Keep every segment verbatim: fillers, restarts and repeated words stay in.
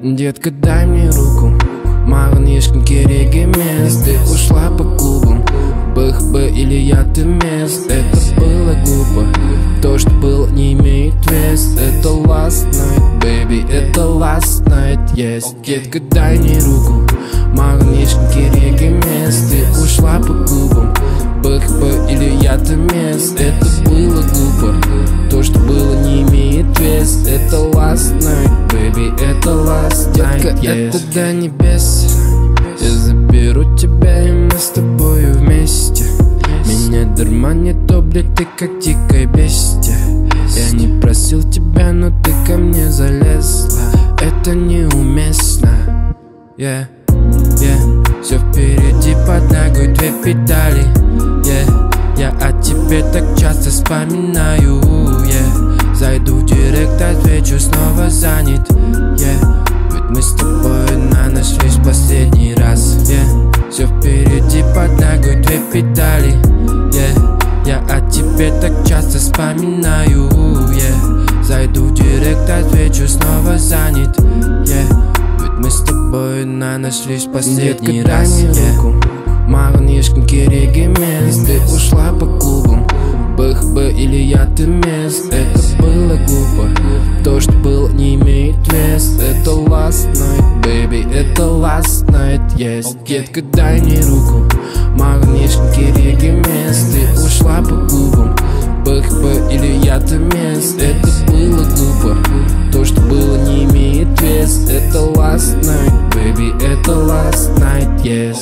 Детка, дай мне руку, магнишкин керегемес. Ты ушла по клубам, бых бы или я ты мест. Это было глупо, то, что было, не имеет вес. Это last night, baby, это last night, yes. Детка, дай мне руку, магнишкин керегемес. Ты ушла по клубам, бых бы или я ты мест. Это было глупо, то, что было, не имеет вес. Это last night, baby, это last night, yes. Детка, это до небес, я заберу тебя, и мы с тобою вместе. Меня дурманит, то, блядь, ты как дикое бестия. Я не просил тебя, но ты ко мне залезла. Это неуместно, yeah, yeah. Все впереди под ногой, две педали, yeah. Я о тебе так часто вспоминаю, yeah. Зайду в директ, отвечу, снова занят, yeah. Ведь мы с тобой на нашлись в последний раз, yeah. Все впереди под ногой, две педали, yeah. Я о тебе так часто вспоминаю, yeah. Зайду в директ, отвечу, снова занят, yeah. Ведь мы с тобой на нашлись в последний Детка, раз, дай мне yeah. руку, магнишкин керегемес. Ты ушла по клубам, бых бы или я ты мест. Это было глупо, то, что было, не имеет вес. Это last night, baby, это last night, yes. Детка, дай мне руку, магнишкин керегемес. Ты ушла по клубам, бых бы или я ты мест. Это было глупо, то, что было, не имеет вес. Это last night, baby, это last night, yes.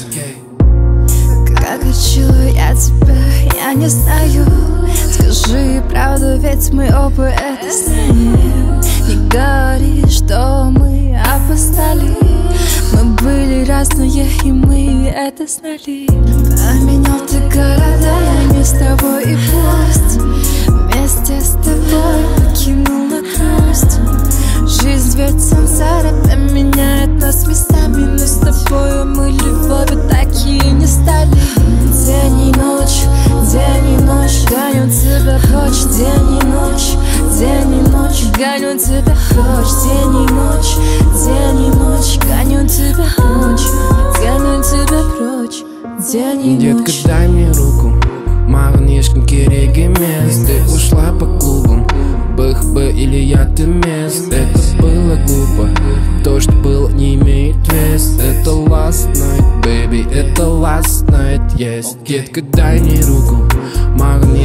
Как хочу я тебя, я не знаю. Скажи правду, ведь мы оба это знаем. Не говори, что мы опоздали. Мы были разные, и мы это знали. Поменял ты города, я не с тобой, и пусть вместе с тобой покинул на грусть. Жизнь ведь сансара меняет нас местами, но с тобой мы любовью такие не стали. День и ночь, день и ночь, гоню тебя прочь. День и ночь, день и ночь, гоню тебя прочь. День и ночь, день и ночь, гоню тебя прочь. Гоню тебя прочь, день и ночь. Детка, дай мне руку, магнишкин керегемес. Ты ушла по клубам, бых бы или я ты мест. Это было глупо, то, что было, не имеет вес. Это last night, baby, это last night, yes. Детка, дай мне руку, магнишкин